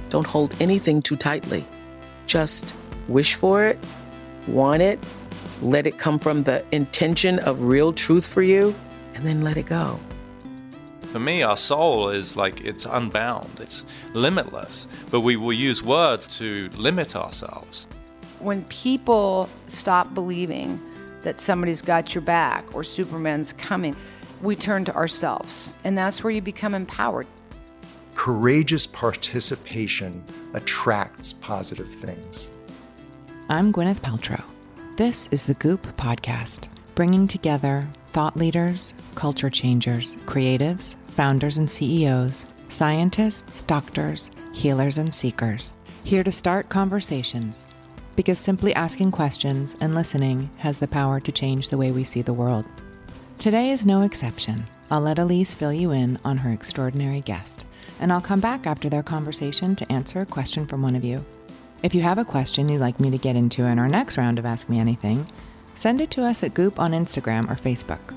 Don't hold anything too tightly. Just wish for it, want it, let it come from the intention of real truth for you, and then let it go. For me, our soul is like, it's unbound, it's limitless, but we will use words to limit ourselves. When people stop believing that somebody's got your back or Superman's coming, we turn to ourselves, and that's where you become empowered. Courageous participation attracts positive things. I'm Gwyneth Paltrow. This is the Goop Podcast, bringing together thought leaders, culture changers, creatives, founders and CEOs, scientists, doctors, healers, and seekers, here to start conversations, because simply asking questions and listening has the power to change the way we see the world. Today is no exception. I'll let Elise fill you in on her extraordinary guest, and I'll come back after their conversation to answer a question from one of you. If you have a question you'd like me to get into in our next round of Ask Me Anything, send it to us at Goop on Instagram or Facebook.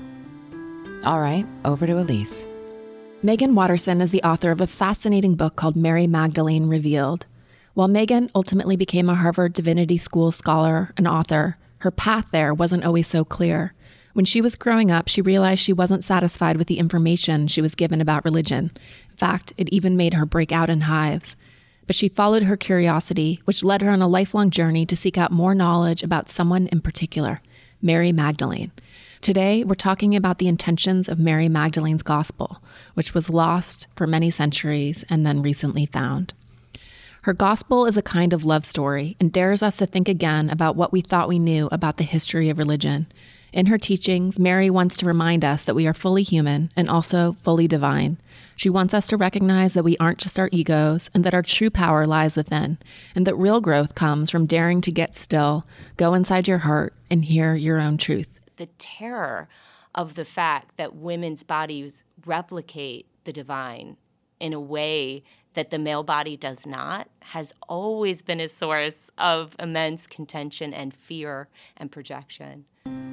All right, over to Elise. Meggan Watterson is the author of a fascinating book called Mary Magdalene Revealed. While Meggan ultimately became a Harvard Divinity School scholar and author, her path there wasn't always so clear. When she was growing up, she realized she wasn't satisfied with the information she was given about religion. In fact, it even made her break out in hives. But she followed her curiosity, which led her on a lifelong journey to seek out more knowledge about someone in particular, Mary Magdalene. Today, we're talking about the intentions of Mary Magdalene's gospel, which was lost for many centuries and then recently found. Her gospel is a kind of love story and dares us to think again about what we thought we knew about the history of religion. In her teachings, Mary wants to remind us that we are fully human and also fully divine. She wants us to recognize that we aren't just our egos and that our true power lies within, and that real growth comes from daring to get still, go inside your heart, and hear your own truth. The terror of the fact that women's bodies replicate the divine in a way that the male body does not has always been a source of immense contention and fear and projection.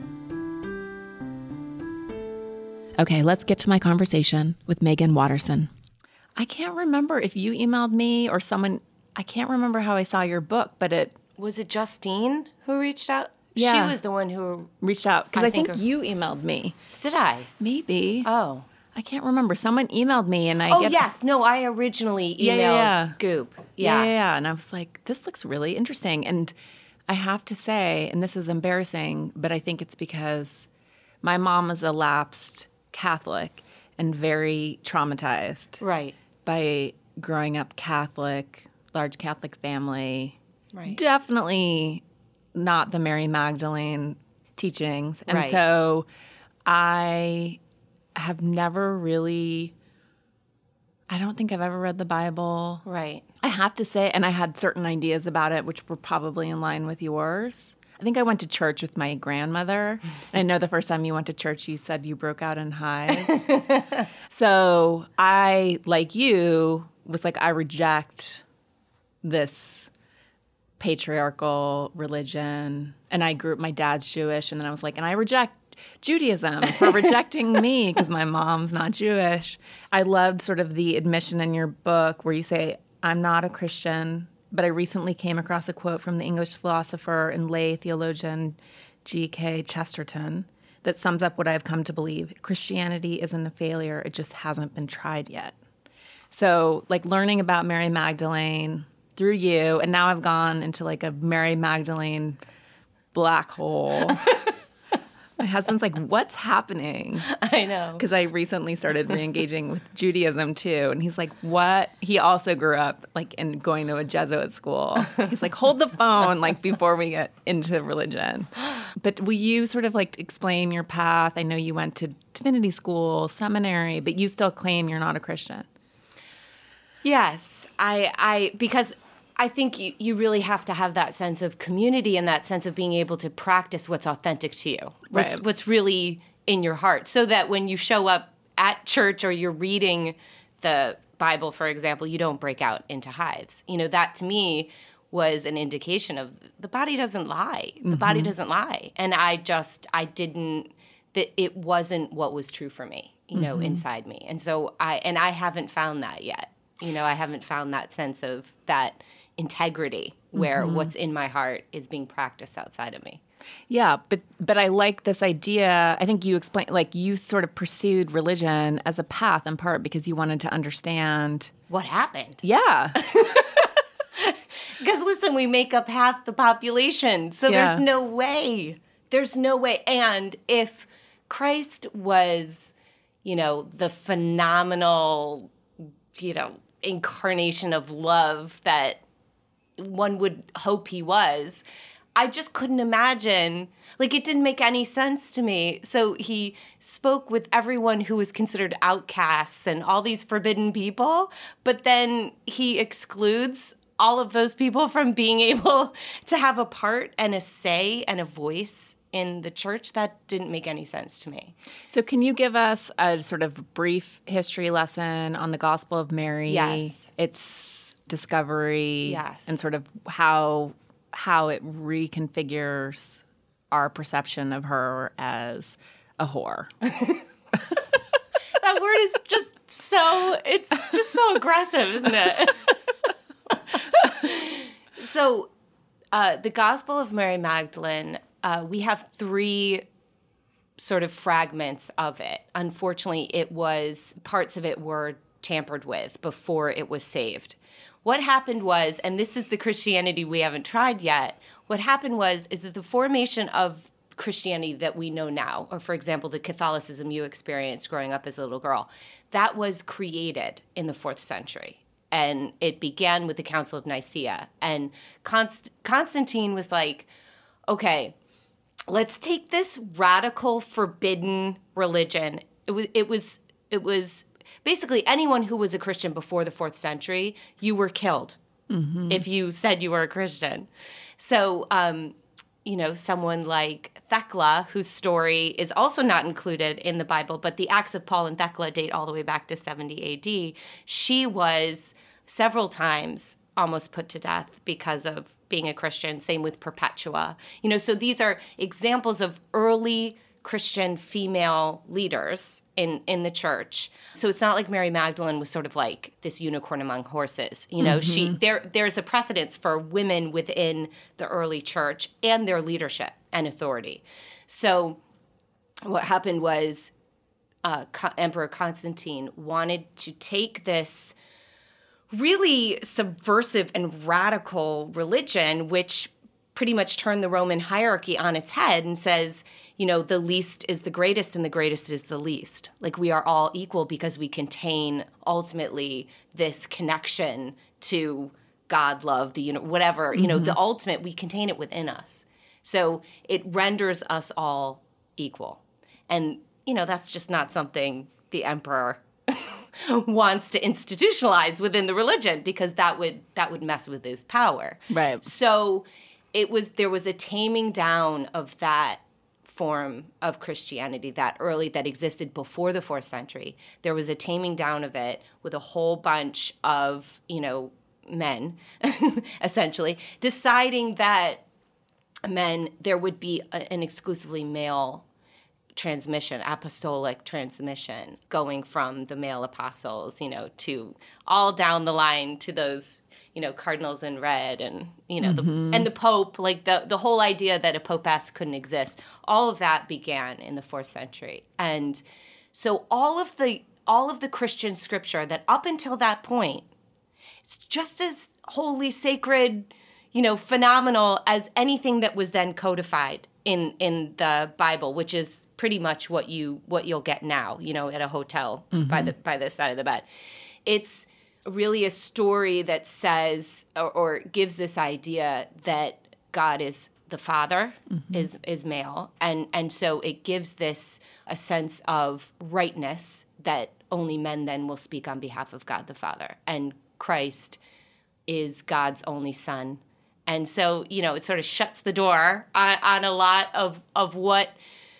Okay, let's get to my conversation with Meggan Watterson. I can't remember if you emailed me or someone. I can't remember how I saw your book, but it... Was it Justine who reached out? Yeah. She was the one who... reached out, because I think you emailed me. Did I? Maybe. Oh. I can't remember. Someone emailed me and I... Yes. No, I originally emailed Goop. Yeah. And I was like, this looks really interesting. And I have to say, and this is embarrassing, but I think it's because my mom is a lapsed Catholic and very traumatized. Right. By growing up Catholic, large Catholic family. Right. Definitely not the Mary Magdalene teachings. And Right. so I have never really, I don't think I've ever read the Bible. Right. I have to say, and I had certain ideas about it, which were probably in line with yours. I think I went to church with my grandmother. And I know the first time you went to church, you said you broke out in hives. So I, like you, was like, I reject this patriarchal religion. And my dad's Jewish. And then I was like, and I reject Judaism for rejecting me because my mom's not Jewish. I loved sort of the admission in your book where you say, I'm not a Christian, but I recently came across a quote from the English philosopher and lay theologian G.K. Chesterton that sums up what I've come to believe. Christianity isn't a failure. It just hasn't been tried yet. So like learning about Mary Magdalene through you, and now I've gone into like a Mary Magdalene black hole. My husband's like, what's happening? I know. Because I recently started re-engaging with Judaism too. And he's like, what? He also grew up like in going to a Jesuit school. He's like, hold the phone like before we get into religion. But will you sort of like explain your path? I know you went to divinity school, seminary, but you still claim you're not a Christian. Yes. Because I think you really have to have that sense of community and that sense of being able to practice what's authentic to you, what's really in your heart, so that when you show up at church or you're reading the Bible, for example, you don't break out into hives. You know, that to me was an indication of the body doesn't lie. The body doesn't lie. And it wasn't what was true for me, you know, inside me. And so I haven't found that yet. I haven't found that sense of that integrity where what's in my heart is being practiced outside of me. Yeah, but I like this idea. I think you explained, like, you sort of pursued religion as a path in part because you wanted to understand what happened. Yeah. Because listen, we make up half the population, so there's no way. There's no way. And if Christ was, the phenomenal, incarnation of love that one would hope he was, I just couldn't imagine. Like, it didn't make any sense to me. So he spoke with everyone who was considered outcasts and all these forbidden people, but then he excludes all of those people from being able to have a part and a say and a voice in the church. That didn't make any sense to me. So can you give us a sort of brief history lesson on the Gospel of Mary? Yes. Its discovery. Yes. And sort of how it reconfigures our perception of her as a whore. That word is just so aggressive, isn't it? So the Gospel of Mary Magdalene, we have 3 sort of fragments of it. Unfortunately, parts of it were tampered with before it was saved. What happened was, and this is the Christianity we haven't tried yet, what happened is that the formation of Christianity that we know now, or for example, the Catholicism you experienced growing up as a little girl, that was created in the 4th century. And it began with the Council of Nicaea. And Constantine was like, okay, let's take this radical, forbidden religion. It was basically anyone who was a Christian before the 4th century, you were killed if you said you were a Christian. So, someone like Thecla, whose story is also not included in the Bible, but the Acts of Paul and Thecla date all the way back to 70 AD. She was several times almost put to death because of being a Christian. Same with Perpetua. So these are examples of early Christian female leaders in the church. So it's not like Mary Magdalene was sort of like this unicorn among horses. There's a precedence for women within the early church and their leadership and authority. So what happened was Emperor Constantine wanted to take this really subversive and radical religion, which pretty much turned the Roman hierarchy on its head and says, the least is the greatest and the greatest is the least. Like, we are all equal because we contain ultimately this connection to God, love, whatever, the ultimate, we contain it within us. So it renders us all equal. And, that's just not something the emperor wants to institutionalize within the religion, because that would mess with his power. Right. So there was a taming down of that form of Christianity that existed before the 4th century. There was a taming down of it with a whole bunch of, men, essentially, deciding that there would be an exclusively male transmission, apostolic transmission, going from the male apostles, to all down the line to those, cardinals in red and, and the Pope, like the whole idea that a Pope-esque couldn't exist. All of that began in the 4th century. And so all of the Christian scripture that up until that point, it's just as holy, sacred, phenomenal as anything that was then codified in the Bible, which is pretty much what you'll get now, at a hotel by the side of the bed. It's really a story that says or gives this idea that God is the Father, is male, and so it gives this a sense of rightness that only men then will speak on behalf of God the Father, and Christ is God's only Son. And so, it sort of shuts the door on a lot of what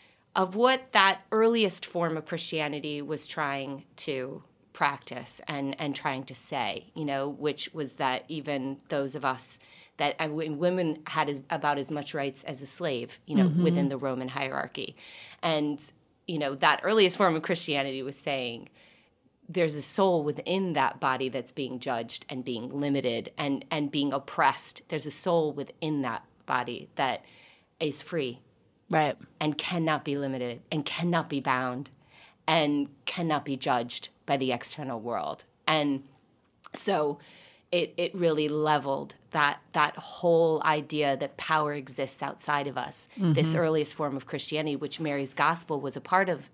that earliest form of Christianity was trying to practice and trying to say, which was that even those of us that women had about as much rights as a slave, within the Roman hierarchy. And, that earliest form of Christianity was saying there's a soul within that body that's being judged and being limited and being oppressed. There's a soul within that body that is free. Right. And cannot be limited and cannot be bound and cannot be judged by the external world. And so it really leveled that whole idea that power exists outside of us. Mm-hmm. This earliest form of Christianity, which Mary's gospel was a part of,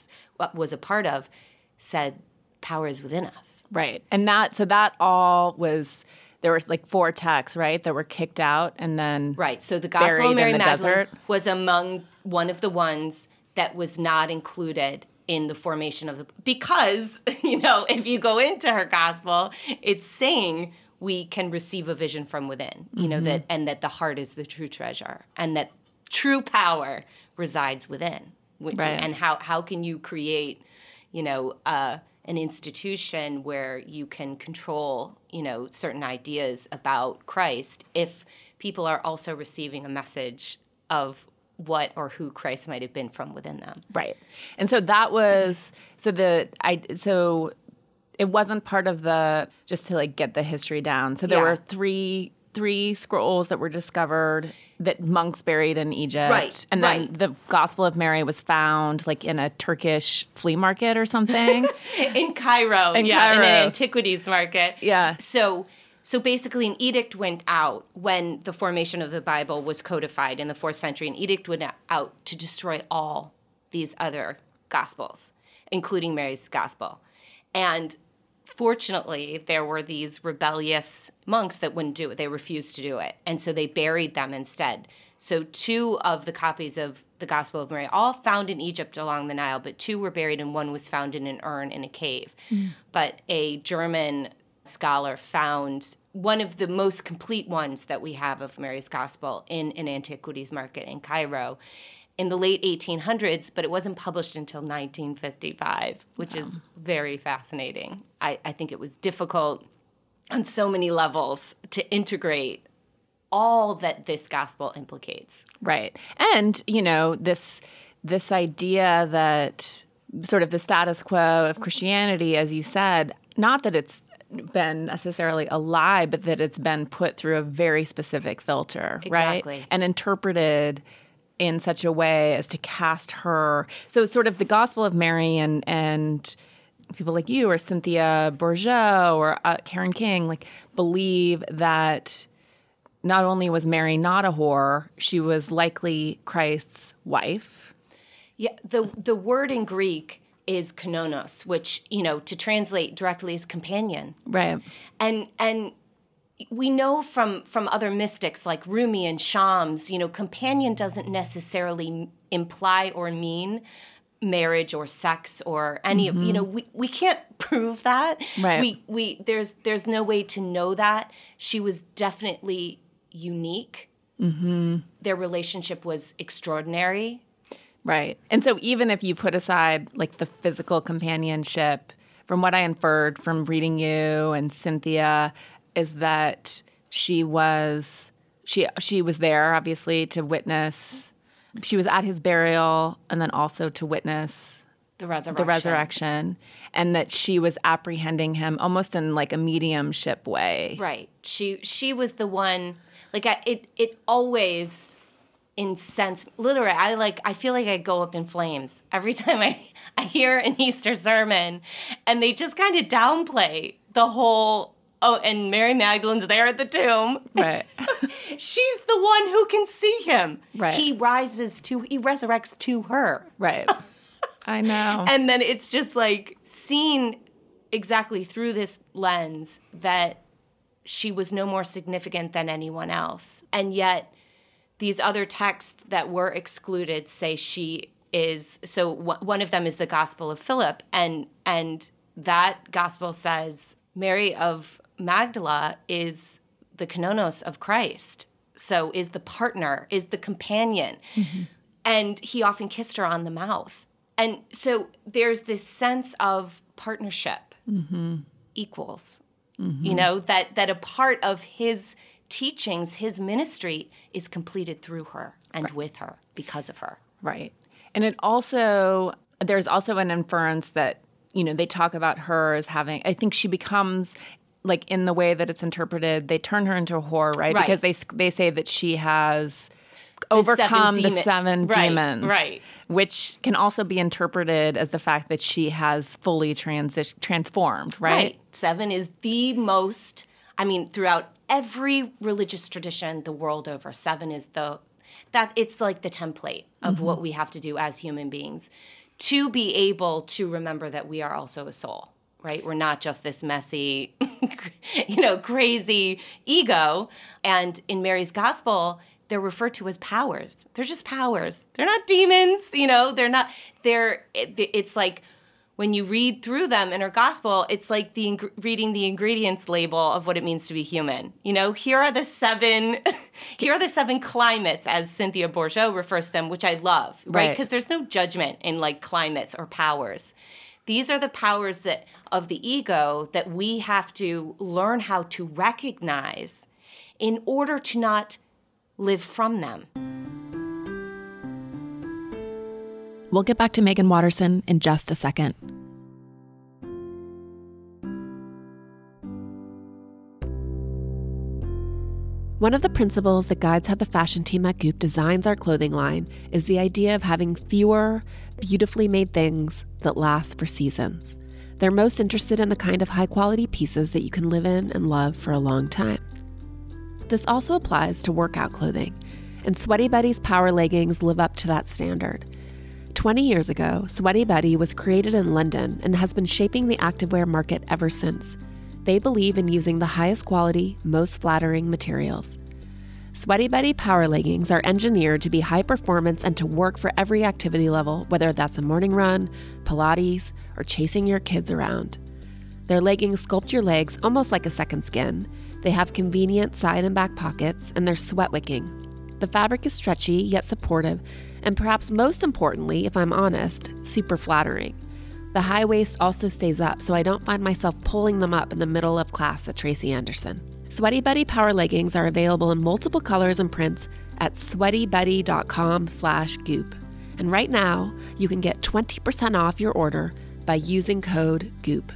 said power is within us. Right. And that all was, there was like 4 texts, right, that were kicked out and then right. So the Gospel of Mary Magdalene desert was among one of the ones that was not included in the formation of the, because, if you go into her gospel, it's saying we can receive a vision from within, that the heart is the true treasure and that true power resides within. Right. And how can you create, an institution where you can control, certain ideas about Christ if people are also receiving a message of what or who Christ might have been from within them. Right. And so that was, so it wasn't part of the, just to like get the history down. So there were three scrolls that were discovered that monks buried in Egypt. Right. And then the Gospel of Mary was found like in a Turkish flea market or something. in Cairo. In an antiquities market. Yeah. So basically an edict went out when the formation of the Bible was codified in the 4th century. An edict went out to destroy all these other Gospels, including Mary's Gospel. And fortunately, there were these rebellious monks that wouldn't do it. They refused to do it. And so they buried them instead. So 2 of the copies of the Gospel of Mary, all found in Egypt along the Nile, but 2 were buried and 1 was found in an urn in a cave. But a German scholar found one of the most complete ones that we have of Mary's Gospel in an antiquities market in Cairo in the late 1800s, but it wasn't published until 1955, which is very fascinating. I think it was difficult on so many levels to integrate all that this gospel implicates. Right. And, this idea that sort of the status quo of Christianity, as you said, not that it's been necessarily a lie, but that it's been put through a very specific filter, exactly. right? And interpreted in such a way as to cast her. So sort of the Gospel of Mary and people like you or Cynthia Bourgeau or Karen King like believe that not only was Mary not a whore, she was likely Christ's wife. Yeah, the word in Greek is kononos, which, to translate directly is companion. Right. And we know from other mystics like Rumi and Shams, companion doesn't necessarily imply or mean marriage or sex or any of, we can't prove that. Right. There's no way to know that. She was definitely unique. Mm-hmm. Their relationship was extraordinary. Right. And so even if you put aside like the physical companionship, from what I inferred from reading you and Cynthia, is that she was there obviously to witness. She was at his burial and then also to witness the resurrection, and that she was apprehending him almost in like a mediumship way. Right. She was the one. Like it always. In sense, literally, I feel like I go up in flames every time I hear an Easter sermon, and they just kind of downplay the whole. Oh, and Mary Magdalene's there at the tomb. Right. She's the one who can see him. Right. He resurrects to her. Right. I know. And then it's just like seen exactly through this lens that she was no more significant than anyone else, and yet. These other texts that were excluded say she is, so one of them is the Gospel of Philip, and that gospel says Mary of Magdala is the kononos of Christ, so is the partner, is the companion, and he often kissed her on the mouth. And so there's this sense of partnership, equals, that a part of his teachings, his ministry is completed through her and with her because of her. Right. And there's also an inference that they talk about her as having, I think she becomes, like, in the way that it's interpreted, they turn her into a whore, right? Because they say that she has overcome the seven demons. Right. Which can also be interpreted as the fact that she has fully transformed, right? 7 is the most, throughout every religious tradition the world over, 7 is it's like the template of what we have to do as human beings to be able to remember that we are also a soul, right? We're not just this messy, crazy ego. And in Mary's gospel, they're referred to as powers. They're just powers. They're not demons, it's like when you read through them in her gospel, it's like reading the ingredients label of what it means to be human. Here are the 7 climates, as Cynthia Bourgeault refers to them, which I love, right? Because there's no judgment in like climates or powers. These are the powers of the ego that we have to learn how to recognize in order to not live from them. We'll get back to Meggan Watterson in just a second. One of the principles that guides how the fashion team at Goop designs our clothing line is the idea of having fewer, beautifully made things that last for seasons. They're most interested in the kind of high-quality pieces that you can live in and love for a long time. This also applies to workout clothing, and Sweaty Betty's power leggings live up to that standard. 20 years ago, Sweaty Betty was created in London and has been shaping the activewear market ever since. They believe in using the highest quality, most flattering materials. Sweaty Betty power leggings are engineered to be high performance and to work for every activity level, whether that's a morning run, Pilates, or chasing your kids around. Their leggings sculpt your legs almost like a second skin. They have convenient side and back pockets, and they're sweat wicking. The fabric is stretchy yet supportive, and perhaps most importantly, if I'm honest, super flattering. The high waist also stays up, so I don't find myself pulling them up in the middle of class at Tracy Anderson. Sweaty Betty power leggings are available in multiple colors and prints at sweatybetty.com/goop. And right now, you can get 20% off your order by using code GOOP.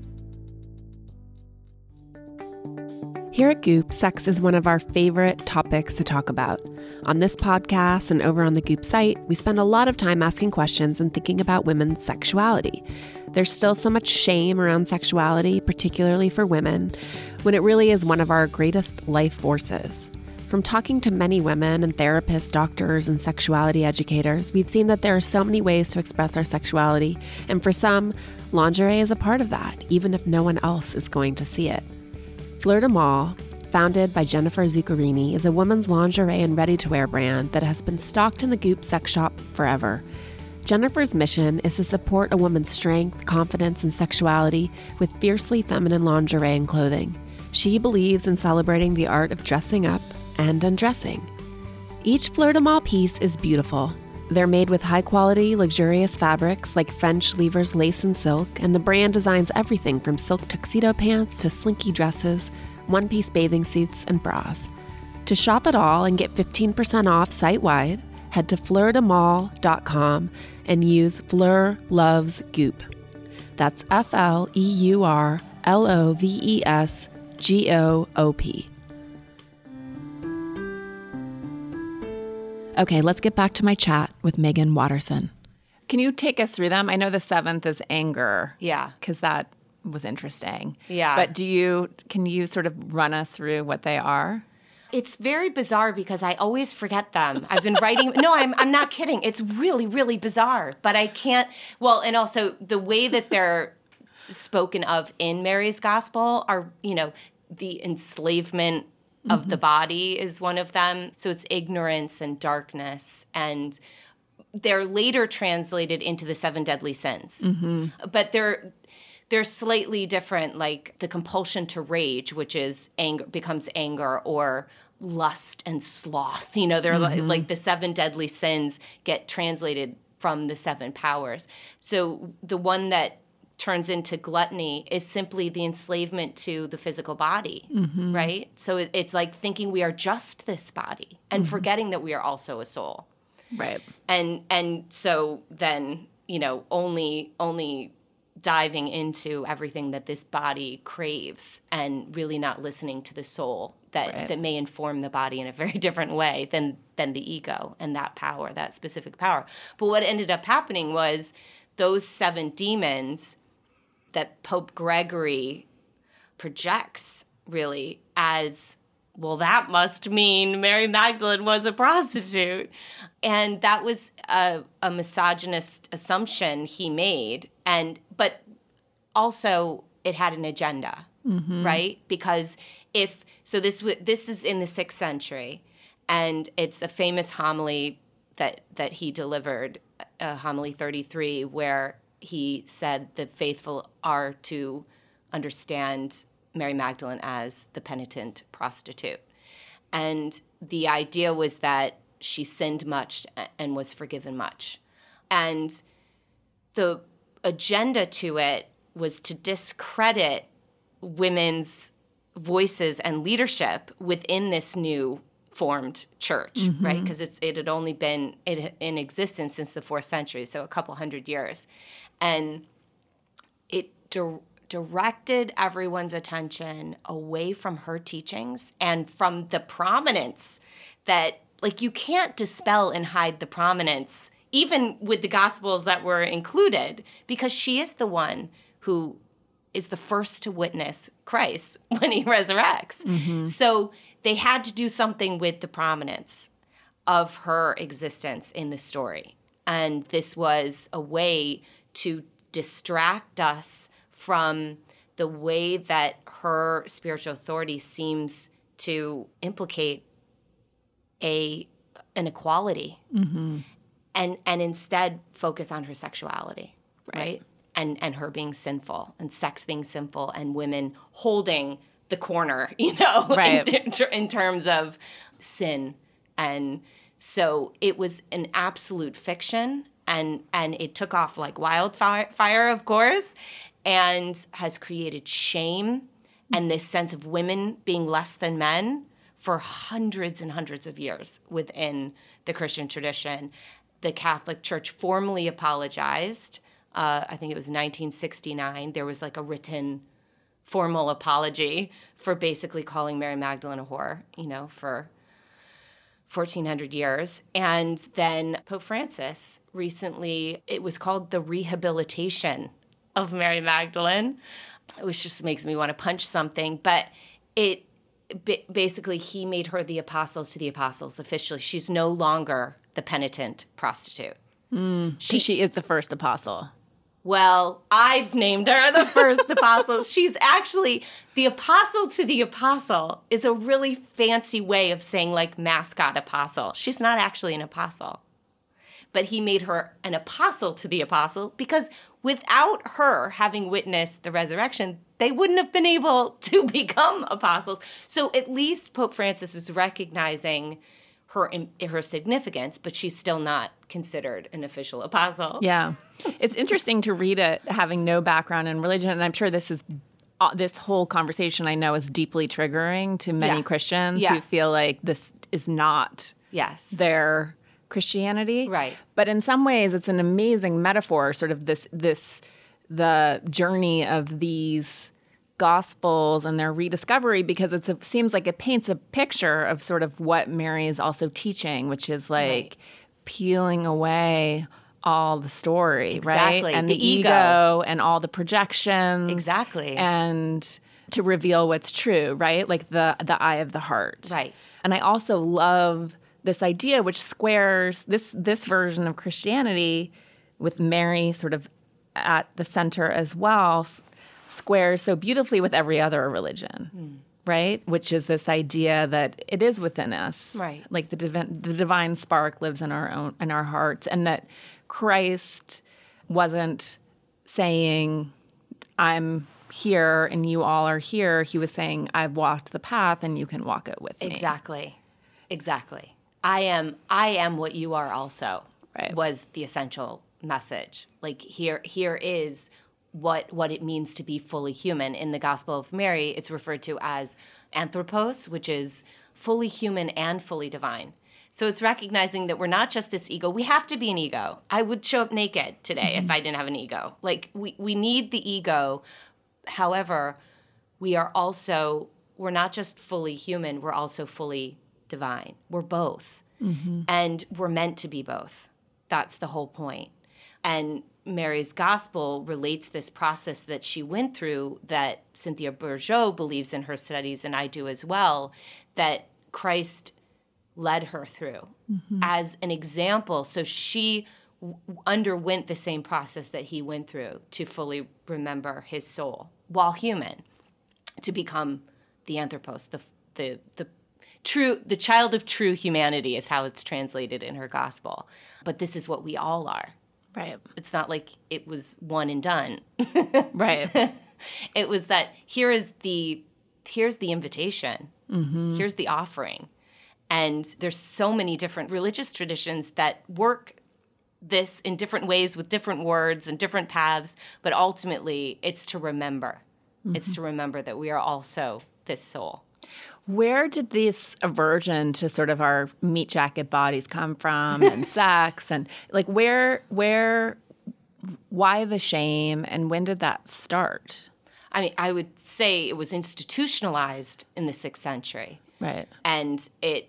Here at Goop, sex is one of our favorite topics to talk about. On this podcast and over on the Goop site, we spend a lot of time asking questions and thinking about women's sexuality. There's still so much shame around sexuality, particularly for women, when it really is one of our greatest life forces. From talking to many women and therapists, doctors, and sexuality educators, we've seen that there are so many ways to express our sexuality, and for some, lingerie is a part of that, even if no one else is going to see it. Fleur de Mal, founded by Jennifer Zuccarini, is a women's lingerie and ready-to-wear brand that has been stocked in the Goop sex shop forever. Jennifer's mission is to support a woman's strength, confidence, and sexuality with fiercely feminine lingerie and clothing. She believes in celebrating the art of dressing up and undressing. Each Fleur de Mal piece is beautiful. They're made with high-quality, luxurious fabrics like French Lever's lace and silk, and the brand designs everything from silk tuxedo pants to slinky dresses, one-piece bathing suits, and bras. To shop it all and get 15% off site-wide, head to fleurdemal.com and use Fleur Loves Goop. That's FLEURLOVESGOOP. Okay, let's get back to my chat with Meggan Watterson. Can you take us through them? I know the 7th is anger. Yeah. Because that was interesting. Yeah. But can you sort of run us through what they are? It's very bizarre because I always forget them. I've been writing. No, I'm not kidding. It's really, really bizarre. But I can't. Well, and also the way that they're spoken of in Mary's gospel are, the enslavement of the body is one of them. So it's ignorance and darkness. And they're later translated into the 7 deadly sins. Mm-hmm. But they're slightly different, like the compulsion to rage, which is anger, becomes anger, or lust and sloth. They're like the 7 deadly sins get translated from the 7 powers. So the one that turns into gluttony is simply the enslavement to the physical body, right? So it's like thinking we are just this body and forgetting that we are also a soul. Right. And so then, only diving into everything that this body craves and really not listening to the soul that may inform the body in a very different way than the ego and that power, that specific power. But what ended up happening was those 7 demons that Pope Gregory projects really as, well, that must mean Mary Magdalene was a prostitute. And that was a misogynist assumption he made. But also it had an agenda, right? Because this is in the 6th century, and it's a famous homily that he delivered, homily 33, where he said the faithful are to understand Mary Magdalene as the penitent prostitute. And the idea was that she sinned much and was forgiven much. And the agenda to it was to discredit women's voices and leadership within this new formed church, right? Because it had only been in existence since the 4th century, so a couple hundred years. And it directed everyone's attention away from her teachings and from the prominence that, like, you can't dispel and hide the prominence, even with the Gospels that were included, because she is the one who is the first to witness Christ when he resurrects. So they had to do something with the prominence of her existence in the story. And this was a way to distract us from the way that her spiritual authority seems to implicate an equality, and instead focus on her sexuality, right? And her being sinful, and sex being sinful, and women holding the corner, in terms of sin. And so it was an absolute fiction, and it took off like wildfire, of course, and has created shame and this sense of women being less than men for hundreds and hundreds of years within the Christian tradition. The Catholic Church formally apologized. I think it was 1969. There was like a written formal apology for basically calling Mary Magdalene a whore, for 1,400 years. And then Pope Francis recently, it was called the rehabilitation of Mary Magdalene, which just makes me want to punch something. But basically, he made her the apostle to the apostles officially. She's no longer the penitent prostitute. She is the first apostle. Well, I've named her the first apostle. She's actually the apostle to the apostle is a really fancy way of saying like mascot apostle. She's not actually an apostle. But he made her an apostle to the apostle because without her having witnessed the resurrection, they wouldn't have been able to become apostles. So at least Pope Francis is recognizing her significance, but she's still not considered an official apostle. Yeah. It's interesting to read it having no background in religion, and I'm sure this whole conversation I know is deeply triggering to many Christians who feel like this is not their Christianity. Right. But in some ways it's an amazing metaphor, sort of the journey of these Gospels and their rediscovery, because it seems like it paints a picture of sort of what Mary is also teaching, which is like peeling away all the story, right? And the ego and all the projections. Exactly. And to reveal what's true, right? Like the eye of the heart. Right. And I also love this idea, which squares this version of Christianity with Mary sort of at the center as well, squares so beautifully with every other religion, right? Which is this idea that it is within us, right? Like the divine spark lives in our hearts, and that Christ wasn't saying, "I'm here and you all are here." He was saying, "I've walked the path and you can walk it with me." Exactly. I am what you are also. Right. Was the essential message. Like here is what it means to be fully human. In the Gospel of Mary, it's referred to as anthropos, which is fully human and fully divine. So it's recognizing that we're not just this ego. We have to be an ego. I would show up naked today if I didn't have an ego. Like, we need the ego. However, we're not just fully human, we're also fully divine. We're both. And we're meant to be both. That's the whole point. And Mary's gospel relates this process that she went through that Cynthia Bourgeault believes in her studies, and I do as well, that Christ led her through as an example. So she underwent the same process that he went through to fully remember his soul while human, to become the anthropos, the child of true humanity is how it's translated in her gospel. But this is what we all are. Right. It's not like it was one and done. Right. It was that here's the invitation. Here's the offering. And there's so many different religious traditions that work this in different ways with different words and different paths, but ultimately it's to remember. It's to remember that we are also this soul. Where did this aversion to sort of our meat jacket bodies come from, and sex, and like why the shame, and when did that start? I mean, I would say it was institutionalized in the 6th century. Right. And it,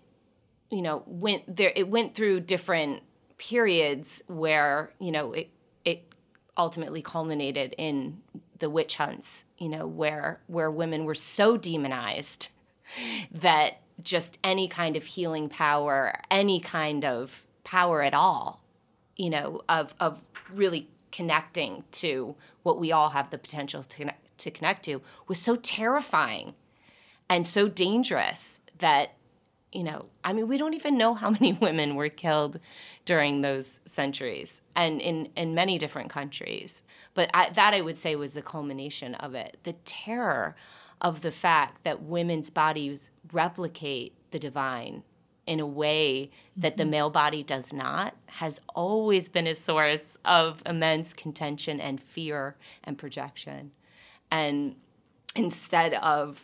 went through different periods where, it ultimately culminated in the witch hunts, where women were so demonized that just any kind of healing power, any kind of power at all, of really connecting to what we all have the potential to connect to, was so terrifying and so dangerous that, we don't even know how many women were killed during those centuries, and in many different countries. But that I would say was the culmination of it. The terror of the fact that women's bodies replicate the divine in a way that the male body does not has always been a source of immense contention and fear and projection. And instead of,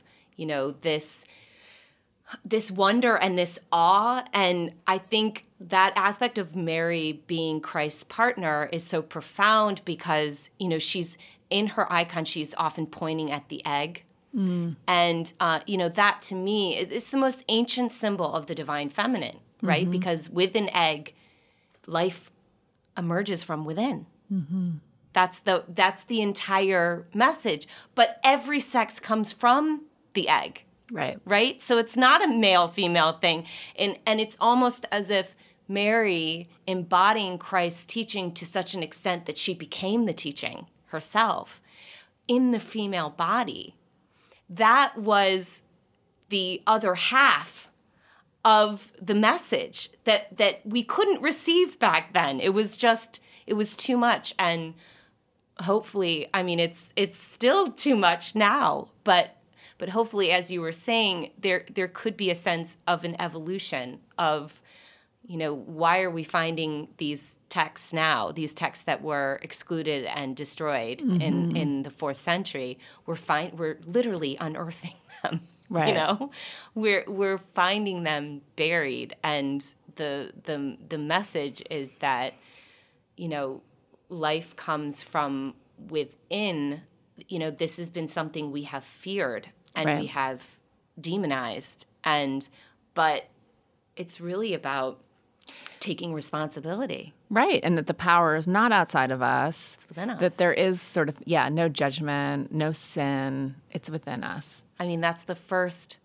this wonder and this awe, and I think that aspect of Mary being Christ's partner is so profound because, she's in her icon, she's often pointing at the egg. And, that to me, it's the most ancient symbol of the divine feminine, right? Because with an egg, life emerges from within. That's the entire message. But every sex comes from the egg. Right? So it's not a male-female thing. And it's almost as if Mary embodying Christ's teaching to such an extent that she became the teaching herself in the female body. That was the other half of the message that we couldn't receive back then. It was too much. And hopefully, it's still too much now, but hopefully, as you were saying, there could be a sense of an evolution of, why are we finding these texts now, these texts that were excluded and destroyed in the 4th century? We're literally unearthing them. Right. We're finding them buried, and the message is that, life comes from within. This has been something we have feared and we have demonized, but it's really about taking responsibility. Right, and that the power is not outside of us. It's within us. That there is sort of, no judgment, no sin. It's within us. That's the first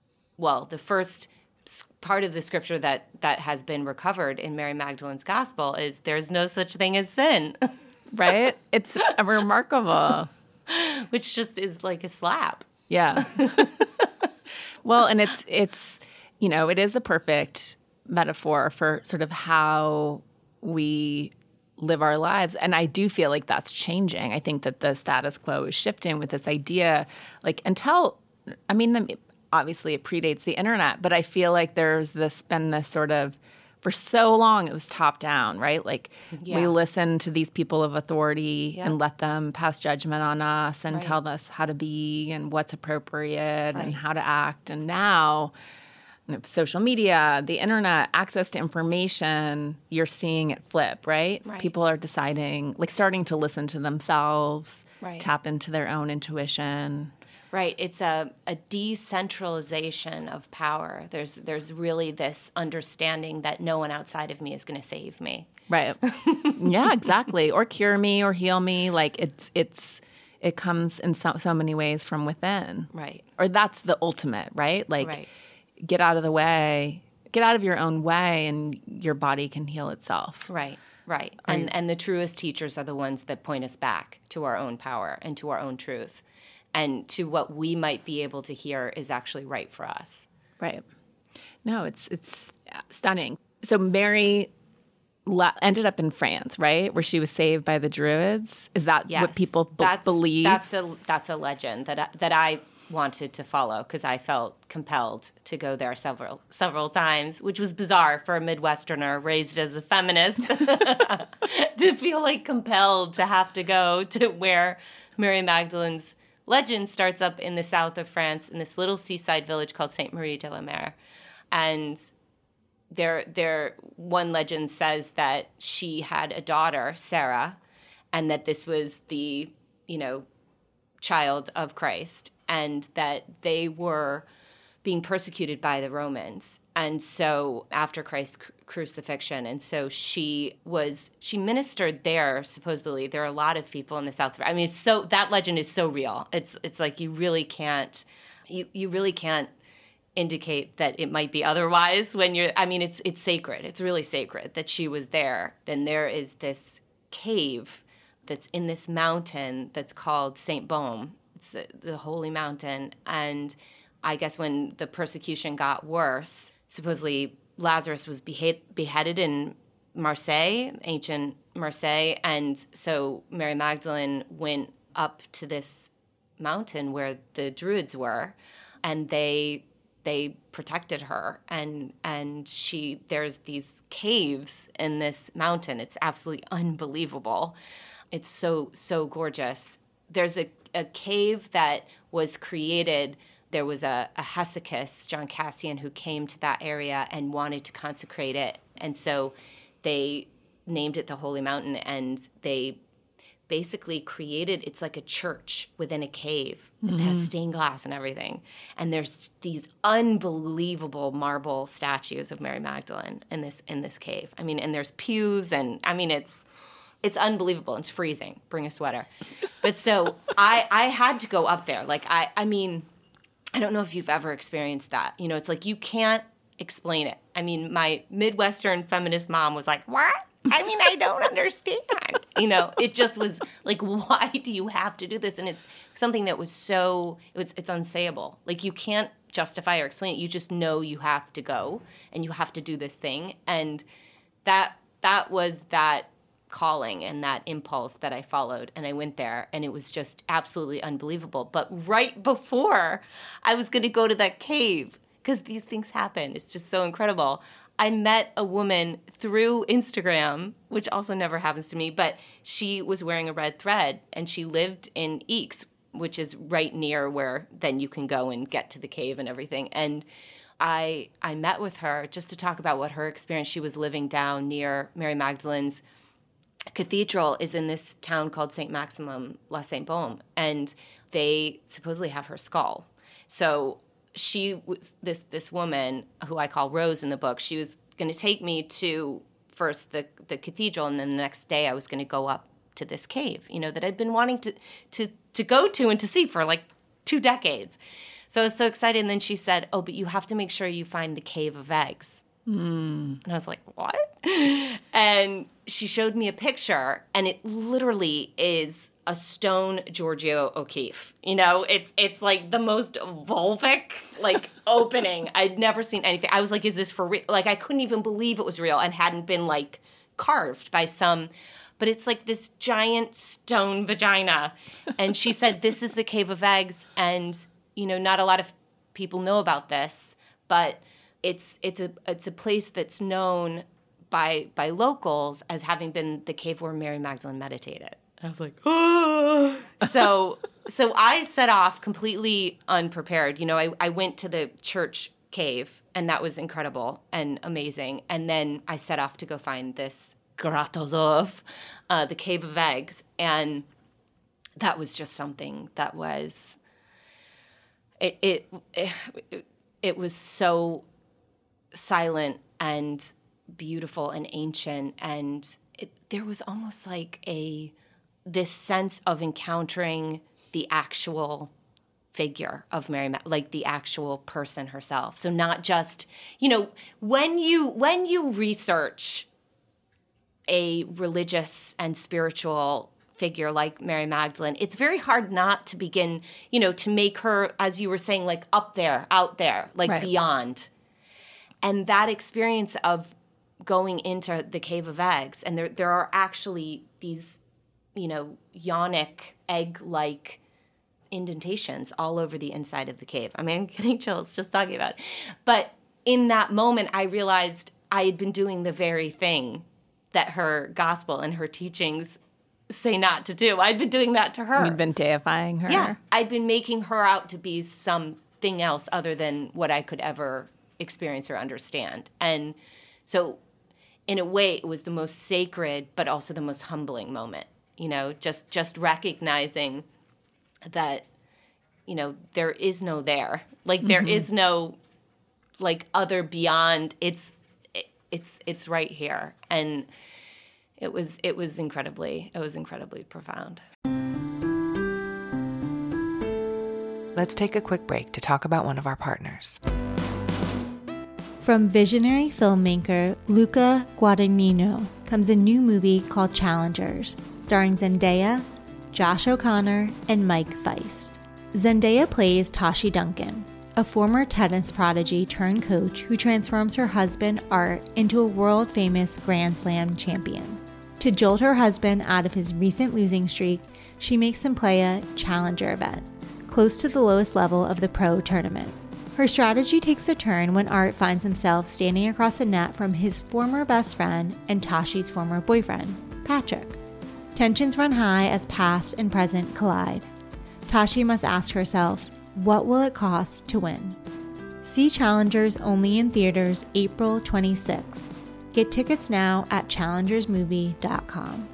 part of the scripture that has been recovered in Mary Magdalene's gospel is there's no such thing as sin. Right? It's remarkable. Which just is like a slap. Yeah. Well, and it's it is the perfect metaphor for sort of how we live our lives. And I do feel like that's changing. I think that the status quo is shifting with this idea, obviously it predates the internet, but I feel like there's been this sort of, for so long, it was top down, right? We listen to these people of authority and let them pass judgment on us and tell us how to be and what's appropriate and how to act. And now, social media, the internet, access to information, you're seeing it flip, right? People are deciding, like starting to listen to themselves, tap into their own intuition. Right. It's a decentralization of power. There's really this understanding that no one outside of me is going to save me. Right. Yeah, exactly. Or cure me or heal me. Like it comes in so many ways from within. Right. Or that's the ultimate, right? Like get out of the way, get out of your own way, and your body can heal itself. Right. Right. And the truest teachers are the ones that point us back to our own power and to our own truth and to what we might be able to hear is actually right for us. Right. No, it's stunning. So Mary ended up in France, right? Where she was saved by the Druids. Is that what people believe? That's a legend that I wanted to follow because I felt compelled to go there several times, which was bizarre for a Midwesterner raised as a feminist to feel like compelled to have to go to where Mary Magdalene's legend starts up in the south of France in this little seaside village called Sainte-Marie-de-la-Mer. And there one legend says that she had a daughter, Sarah, and that this was the, child of Christ, and that they were being persecuted by the Romans. And so after Christ's crucifixion, and so she ministered there, supposedly. There are a lot of people in the south. I mean, that legend is so real. It's like you really can't indicate that it might be otherwise when it's sacred. It's really sacred that she was there. Then there is this cave that's in this mountain that's called Saint Baume. It's the holy mountain. And I guess when the persecution got worse, supposedly Lazarus was beheaded in Marseille, ancient Marseille. And so Mary Magdalene went up to this mountain where the Druids were, and they protected her, and there's these caves in this mountain. It's absolutely unbelievable. It's so gorgeous. There's a cave that was created. There was a hesychus, John Cassian, who came to that area and wanted to consecrate it, and so they named it the Holy Mountain, and they basically created, it's like a church within a cave. It has stained glass and everything. And there's these unbelievable marble statues of Mary Magdalene in this cave. I mean, and there's pews, and I mean, it's unbelievable. It's freezing. Bring a sweater. But so I had to go up there. Like, I mean, I don't know if you've ever experienced that. It's like you can't explain it. I mean, my Midwestern feminist mom was like, what? I mean, I don't understand. It just was like, why do you have to do this? And it's something that was it's unsayable. Like, you can't justify or explain it. You just know you have to go and you have to do this thing. And that was that calling and that impulse that I followed. And I went there, and it was just absolutely unbelievable. But right before I was going to go to that cave, because these things happen, it's just so incredible, I met a woman through Instagram, which also never happens to me, but she was wearing a red thread, and she lived in Aix, which is right near where then you can go and get to the cave and everything. And I met with her just to talk about what her experience. She was living down near Mary Magdalene's cathedral is in this town called Saint Maximum La Saint Baume, and they supposedly have her skull. So she was this woman who I call Rose in the book. She was going to take me to first the cathedral, and then the next day I was going to go up to this cave, that I'd been wanting to go to and to see for like 2 decades. So I was so excited. And then she said, "Oh, but you have to make sure you find the Cave of Eggs." And I was like, "What?" And she showed me a picture, and it literally is a stone Georgia O'Keeffe. It's like the most vulvic, like, opening. I'd never seen anything. I was like, is this for real? Like, I couldn't even believe it was real and hadn't been, like, carved by some. But it's like this giant stone vagina. And she said, this is the Cave of Eggs. And, not a lot of people know about this, but it's a place that's known by locals as having been the cave where Mary Magdalene meditated. I was like, oh. So I set off completely unprepared. I went to the church cave, and that was incredible and amazing. And then I set off to go find this Grotozov, the Cave of Eggs, and that was just something that was it was so silent and beautiful and ancient, and there was almost like this sense of encountering the actual figure of Mary, like the actual person herself. So not just, when you research a religious and spiritual figure like Mary Magdalene, it's very hard not to begin, to make her, as you were saying, like up there, out there, like right. Beyond. And that experience of going into the Cave of Eggs, and there are actually these, yonic egg-like indentations all over the inside of the cave. I mean, I'm getting chills just talking about it. But in that moment, I realized I had been doing the very thing that her gospel and her teachings say not to do. I'd been doing that to her. You'd been deifying her. Yeah. I'd been making her out to be something else other than what I could ever experience or understand. And so in a way, it was the most sacred, but also the most humbling moment, just recognizing that, there is no there. Like, there mm-hmm. is no, like, other beyond. It's right here. And it was incredibly profound. Let's take a quick break to talk about one of our partners. From visionary filmmaker Luca Guadagnino comes a new movie called Challengers, starring Zendaya, Josh O'Connor, and Mike Feist. Zendaya plays Tashi Duncan, a former tennis prodigy turned coach who transforms her husband, Art, into a world-famous Grand Slam champion. To jolt her husband out of his recent losing streak, she makes him play a challenger event, close to the lowest level of the pro tournament. Her strategy takes a turn when Art finds himself standing across the net from his former best friend and Tashi's former boyfriend, Patrick. Tensions run high as past and present collide. Tashi must ask herself, what will it cost to win? See Challengers only in theaters April 26. Get tickets now at challengersmovie.com.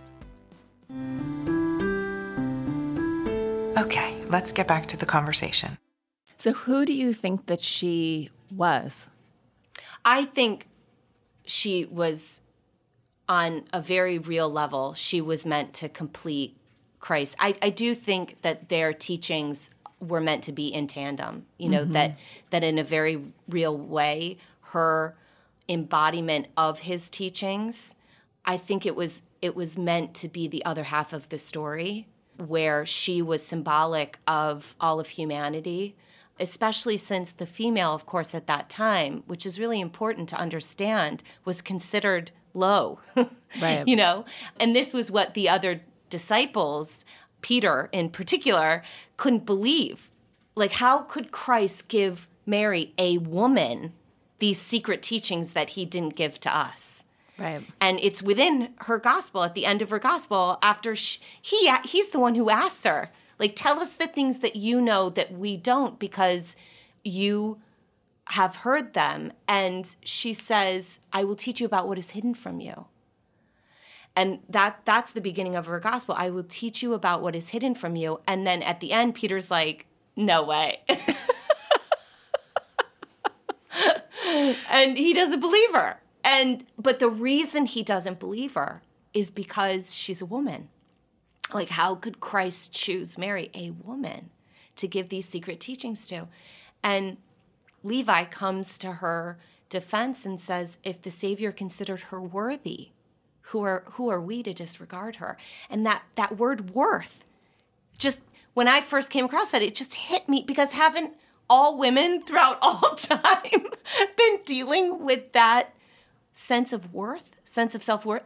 Okay, let's get back to the conversation. So who do you think that she was? I think she was, on a very real level, she was meant to complete Christ. I do think that their teachings were meant to be in tandem, mm-hmm. that in a very real way, her embodiment of his teachings, I think it was meant to be the other half of the story, where she was symbolic of all of humanity, especially since the female, of course, at that time, which is really important to understand, was considered low, right? And this was what the other disciples, Peter in particular, couldn't believe. Like, how could Christ give Mary, a woman, these secret teachings that he didn't give to us? Right. And it's within her gospel, at the end of her gospel, after he's the one who asks her, like, tell us the things that you know that we don't because you have heard them. And she says, I will teach you about what is hidden from you. And that's the beginning of her gospel. I will teach you about what is hidden from you. And then at the end, Peter's like, no way. And he doesn't believe her. But the reason he doesn't believe her is because she's a woman. Like, how could Christ choose Mary, a woman, to give these secret teachings to? And Levi comes to her defense and says, if the Savior considered her worthy, who are we to disregard her? And that word worth, just when I first came across that, it just hit me, because haven't all women throughout all time been dealing with that sense of worth, sense of self-worth?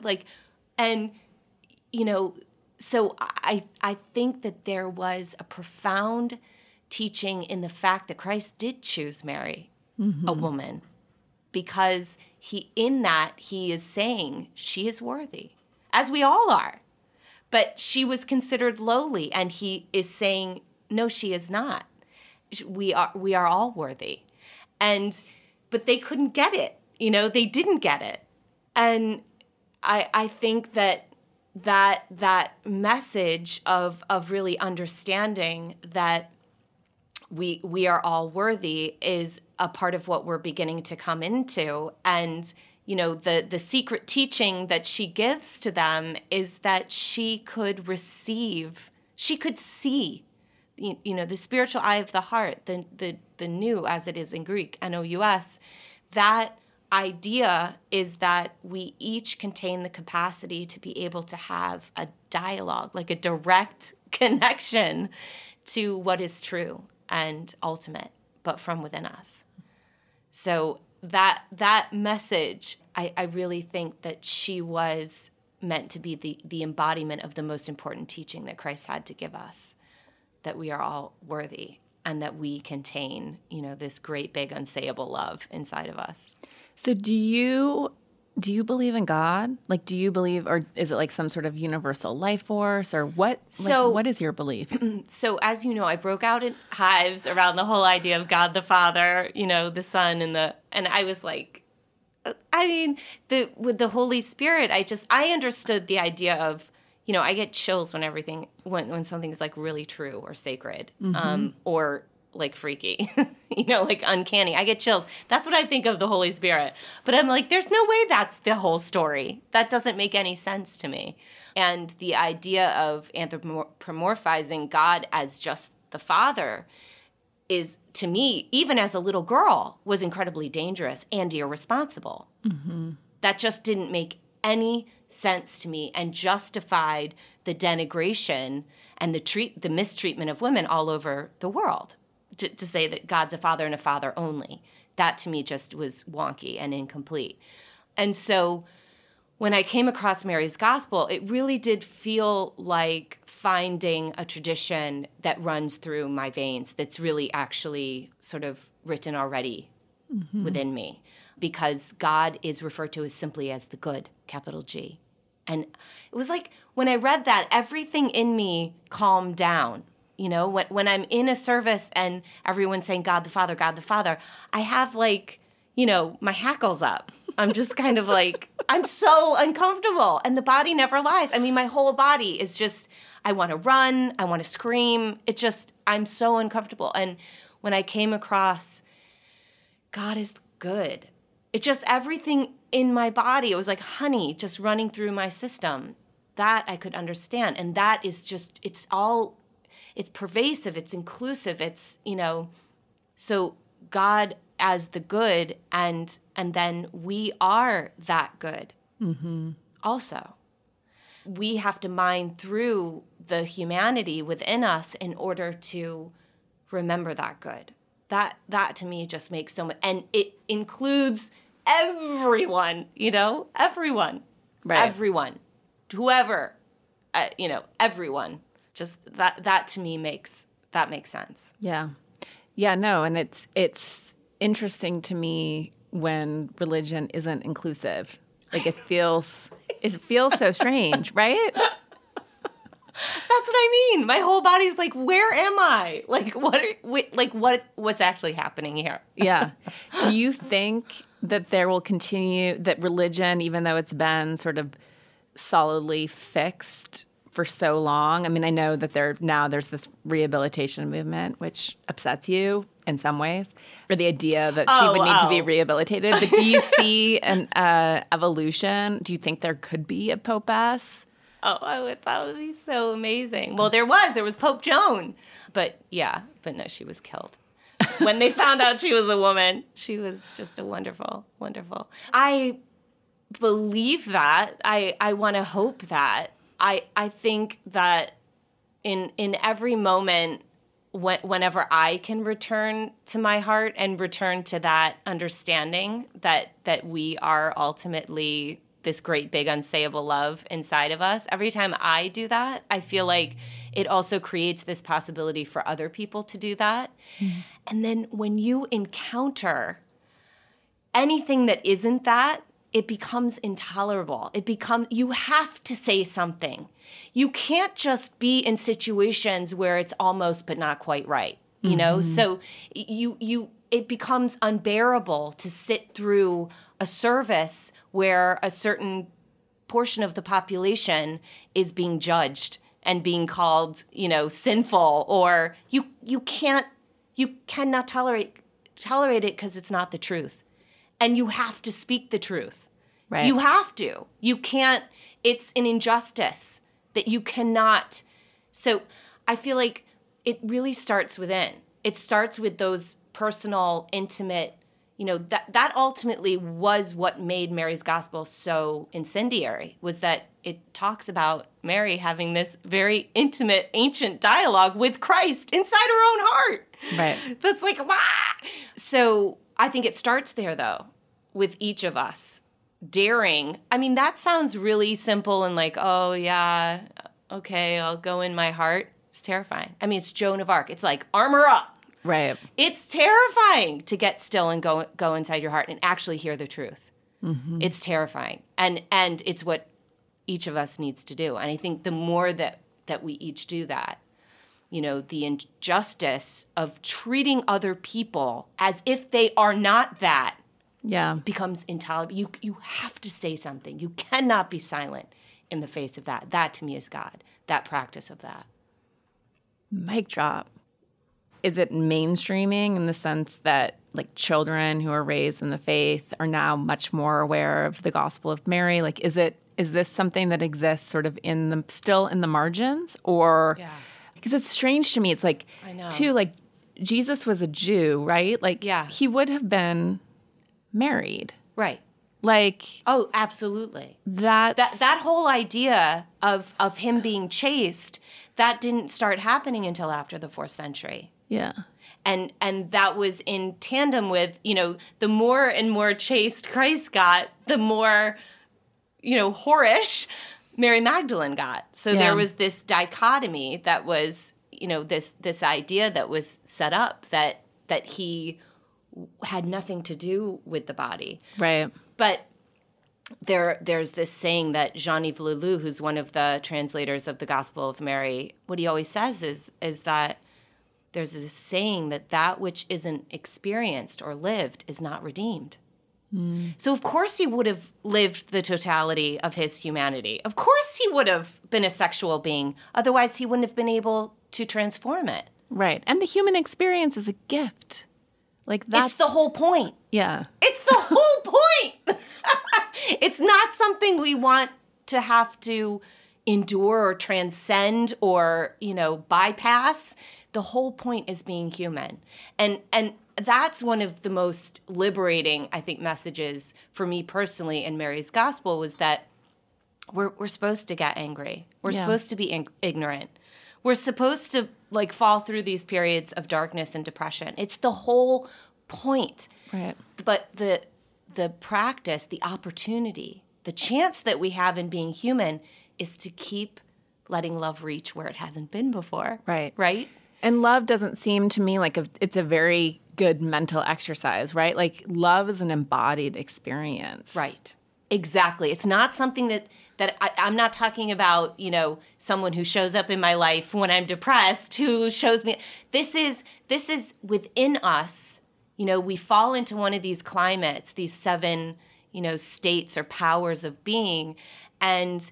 So I think that there was a profound teaching in the fact that Christ did choose Mary, mm-hmm. a woman, because he is saying she is worthy, as we all are. But she was considered lowly, and he is saying, no, she is not. We are all worthy. But they couldn't get it. They didn't get it. And I think that message of really understanding that we are all worthy is a part of what we're beginning to come into. And the secret teaching that she gives to them is that she could receive, she could see, the spiritual eye of the heart, the nous, as it is in Greek, nous. That idea is that we each contain the capacity to be able to have a dialogue, like a direct connection to what is true and ultimate, but from within us. So that message, I really think that she was meant to be the embodiment of the most important teaching that Christ had to give us, that we are all worthy and that we contain, this great, big, unsayable love inside of us. So do you believe in God? Like, do you believe, or is it like some sort of universal life force, or what? So, what is your belief? So as you know, I broke out in hives around the whole idea of God the Father, the Son, and I was like, with the Holy Spirit, I understood the idea of, I get chills when something's like really true or sacred, or like freaky, like uncanny. I get chills. That's what I think of the Holy Spirit. But I'm like, there's no way that's the whole story. That doesn't make any sense to me. And the idea of anthropomorphizing God as just the Father is, to me, even as a little girl, was incredibly dangerous and irresponsible. Mm-hmm. That just didn't make any sense to me and justified the denigration and the mistreatment of women all over the world. To say that God's a father and a father only, that to me just was wonky and incomplete. And so when I came across Mary's gospel, it really did feel like finding a tradition that runs through my veins, that's really actually sort of written already within me, because God is referred to as simply as the good, capital G. And it was like when I read that, everything in me calmed down. When I'm in a service and everyone's saying God the Father, I have my hackles up. I'm just kind of like, I'm so uncomfortable. And the body never lies. I mean, my whole body is just, I want to run, I want to scream. I'm so uncomfortable. And when I came across God is good, it just, everything in my body, it was like honey just running through my system. That I could understand. And that is just, it's pervasive, it's inclusive, it's, so God as the good, and then we are that good also. We have to mine through the humanity within us in order to remember that good. That to me just makes so much, and it includes everyone, everyone. Right. Everyone. Whoever, everyone. Just that to me makes sense. Yeah. Yeah, no, and it's interesting to me when religion isn't inclusive. Like it feels so strange, right? That's what I mean. My whole body's like, where am I? What's actually happening here? Yeah. Do you think that there will continue, that religion, even though it's been sort of solidly fixed for so long? I mean, I know that there's this rehabilitation movement, which upsets you in some ways, or the idea that she would need to be rehabilitated. But do you see an evolution? Do you think there could be a Pope-S? That would be so amazing. Well, there was Pope Joan, but no, she was killed. When they found out she was a woman, she was just a wonderful, wonderful. I believe that. I want to hope that. I think that in every moment, whenever I can return to my heart and return to that understanding that we are ultimately this great, big, unsayable love inside of us, every time I do that, I feel like it also creates this possibility for other people to do that. Mm-hmm. And then when you encounter anything that isn't that, it becomes intolerable. You have to say something. You can't just be in situations where it's almost but not quite right. you know? So it becomes unbearable to sit through a service where a certain portion of the population is being judged and being called, you know, sinful, or you cannot tolerate it because it's not the truth. And you have to speak the truth. Right. You have to. You can't, it's an injustice that you cannot. So I feel like it really starts within. It starts with those personal, intimate, you know, that ultimately was what made Mary's gospel so incendiary, was that it talks about Mary having this very intimate, ancient dialogue with Christ inside her own heart. Right. That's like, wah! So I think it starts there, though, with each of us daring. I mean, that sounds really simple and like, oh, yeah, okay, I'll go in my heart. It's terrifying. I mean, it's Joan of Arc. It's like, armor up. Right. It's terrifying to get still and go inside your heart and actually hear the truth. Mm-hmm. It's terrifying. And it's what each of us needs to do. And I think the more that we each do that, you know, the injustice of treating other people as if they are not that becomes intolerable. You have to say something. You cannot be silent in the face of that. That, to me, is God, that practice of that. Mic drop. Is it mainstreaming in the sense that, like, children who are raised in the faith are now much more aware of the Gospel of Mary? Like, is this something that exists sort of still in the margins? Or, because it's strange to me. It's like, I know. Too, like, Jesus was a Jew, right? Like, he would have been married. Right. Like, oh, absolutely. That whole idea of him being chaste, that didn't start happening until after the 4th century. Yeah. And that was in tandem with, you know, the more and more chaste Christ got, the more, you know, whorish Mary Magdalene got. So there was this dichotomy that was, you know, this idea that was set up that he had nothing to do with the body. Right. But there's this saying that Jean-Yves Leloup, who's one of the translators of the Gospel of Mary, what he always says is that there's this saying that which isn't experienced or lived is not redeemed. So of course he would have lived the totality of his humanity. Of course he would have been a sexual being. Otherwise he wouldn't have been able to transform it. Right. And the human experience is a gift. Like, that's It's the whole point. Yeah. It's the whole point. It's not something we want to have to endure or transcend or, you know, bypass. The whole point is being human. And that's one of the most liberating, I think, messages for me personally in Mary's gospel, was that we're supposed to get angry. We're supposed to be ignorant. We're supposed to, like, fall through these periods of darkness and depression. It's the whole point. Right. But the practice, the opportunity, the chance that we have in being human is to keep letting love reach where it hasn't been before. Right. Right? And love doesn't seem to me like it's a very good mental exercise, right? Like, love is an embodied experience. Right. Exactly. It's not something that I'm not talking about, you know, someone who shows up in my life when I'm depressed, who shows me. This is within us. You know, we fall into one of these climates, these 7, you know, states or powers of being. And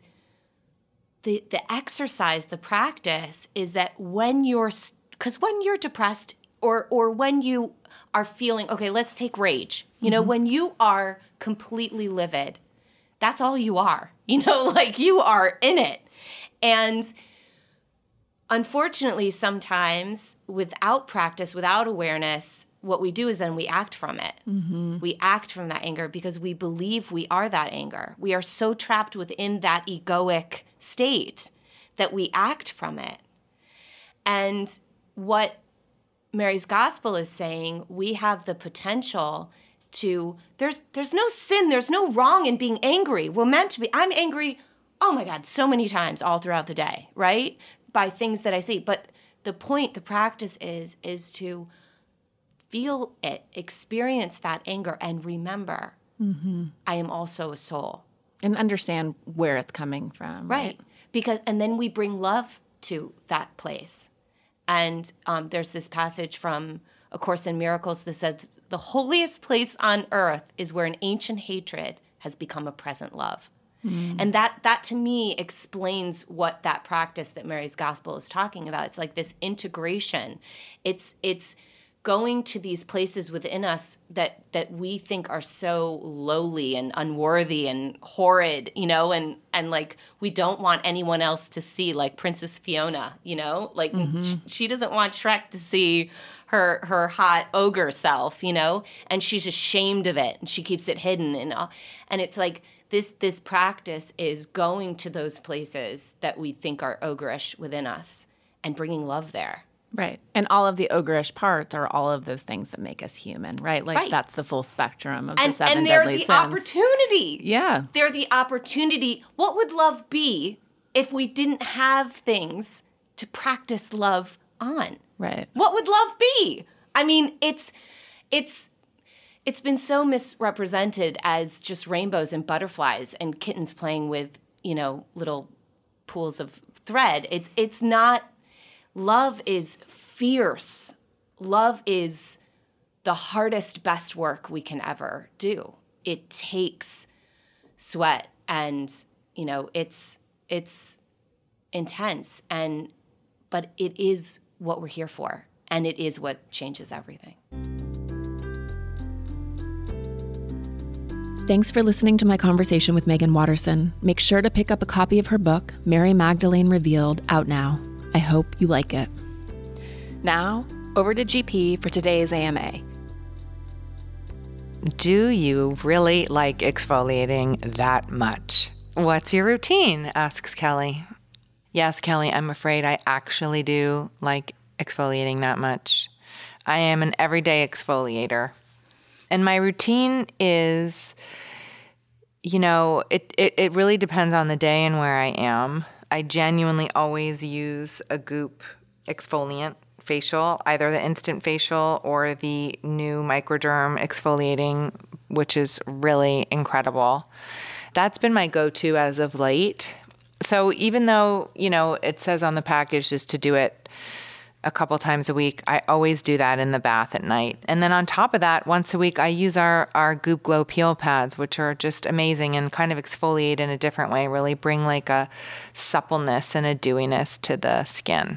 the exercise, the practice is that when you're depressed or when you are feeling, okay, let's take rage. You know, when you are completely livid, that's all you are. You know, like, you are in it. And unfortunately, sometimes without practice, without awareness, what we do is then we act from it. Mm-hmm. We act from that anger because we believe we are that anger. We are so trapped within that egoic state that we act from it. And what Mary's gospel is saying, we have the potential to, there's no sin, there's no wrong in being angry. We're meant to be. I'm angry, oh my God, so many times all throughout the day, right? By things that I see. But the point, the practice is feel it, experience that anger, and remember, I am also a soul. And understand where it's coming from. Right. Because, and then we bring love to that place. And there's this passage from A Course in Miracles that says, the holiest place on earth is where an ancient hatred has become a present love. And that to me explains what that practice that Mary's Gospel is talking about. It's like this integration. It's going to these places within us that we think are so lowly and unworthy and horrid, and like we don't want anyone else to see, like Princess Fiona, like she doesn't want Shrek to see her hot ogre self, and she's ashamed of it and she keeps it hidden, and it's like this practice is going to those places that we think are ogreish within us and bringing love there. Right. And all of the ogreish parts are all of those things that make us human, right? Like that's the full spectrum of the seven deadly sins. And they're the opportunity. Yeah. They're the opportunity. What would love be if we didn't have things to practice love on? Right. What would love be? I mean, it's been so misrepresented as just rainbows and butterflies and kittens playing with, little pools of thread. It's not. Love is fierce. Love is the hardest, best work we can ever do. It takes sweat and, it's intense, but it is what we're here for, and it is what changes everything. Thanks for listening to my conversation with Meggan Watterson. Make sure to pick up a copy of her book, Mary Magdalene Revealed, out now. I hope you like it. Now, over to GP for today's AMA. Do you really like exfoliating that much? What's your routine? Asks Kelly. Yes, Kelly, I'm afraid I actually do like exfoliating that much. I am an everyday exfoliator. And my routine is, it really depends on the day and where I am. I genuinely always use a Goop exfoliant facial, either the instant facial or the new Microderm exfoliating, which is really incredible. That's been my go-to as of late. So even though, it says on the package just to do it a couple times a week, I always do that in the bath at night. And then on top of that, once a week, I use our Goop Glow Peel Pads, which are just amazing and kind of exfoliate in a different way, really bring like a suppleness and a dewiness to the skin.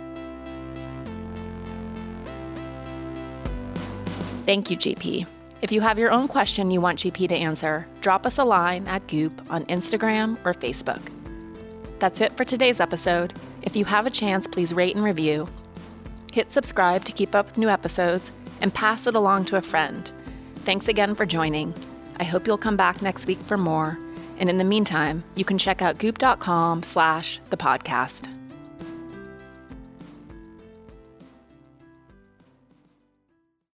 Thank you, GP. If you have your own question you want GP to answer, drop us a line at Goop on Instagram or Facebook. That's it for today's episode. If you have a chance, please rate and review. Hit subscribe to keep up with new episodes, and pass it along to a friend. Thanks again for joining. I hope you'll come back next week for more. And in the meantime, you can check out goop.com/thepodcast.